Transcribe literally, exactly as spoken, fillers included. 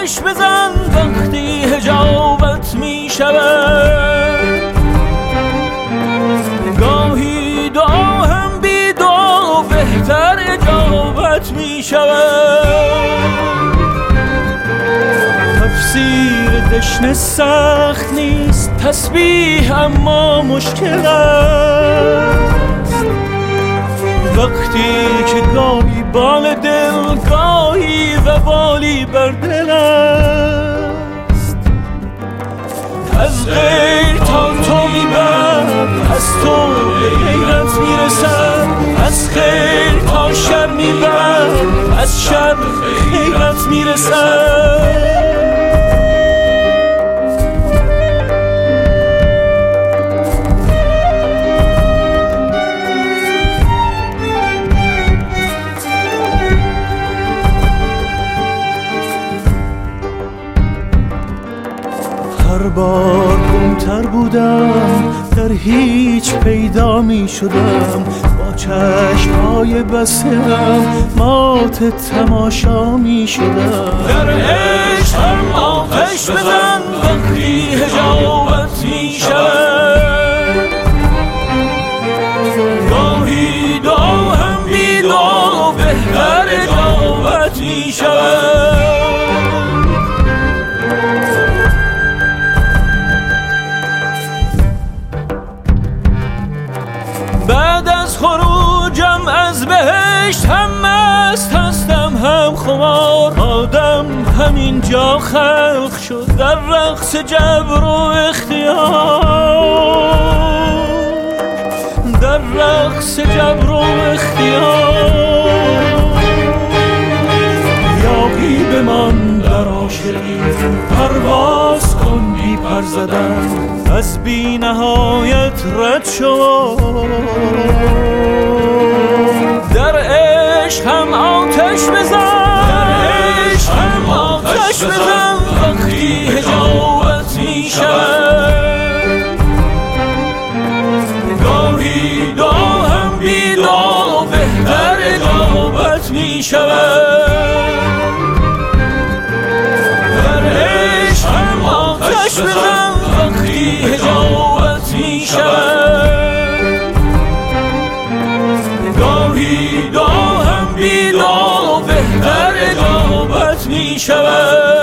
آتش بزن وقتی حجابت می شود. گاهی دعا هم بی دعا بهتر اجابت می شود. تفسیر دشنه سخت نیست، تسبیح اما مشکل است. وقتی که گاهی بال دل، گاهی وبالی بر دل است. از غیر تا تو میبرد، از تو به غیرت میرسد. از خیر تا شر میبرد، از شر به غیرت میرسد. هر بار گمتر بودم، در هیچ پیدا می شدم. با چشم‌های بسته‌ام مات تماشا می شدم. در عشق هم آتش بزن وقتی حجابت می شود. گاهی دعا هم بی دعا بهتر اجابت می شود. بعد از خروجم از بهشت هم مست هستم هم خمار. آدم همینجا خلق شد در رقص جبر و اختیار. در رقص جبر و اختیار. یاقی بمان در عاشقی، پرواز کن بی پر زدن. از بی نهایت رد شو. در عشق هم آتش بزن. در عشق هم آتش بزن وقتی حجابت می شود. گاهی دعا هم بی دعا بهتر اجابت می شود. در عشق هم آتش بزن وقتی حجابت می شود. گاهی دعا هم بی دعا بهتر اجابت می شود.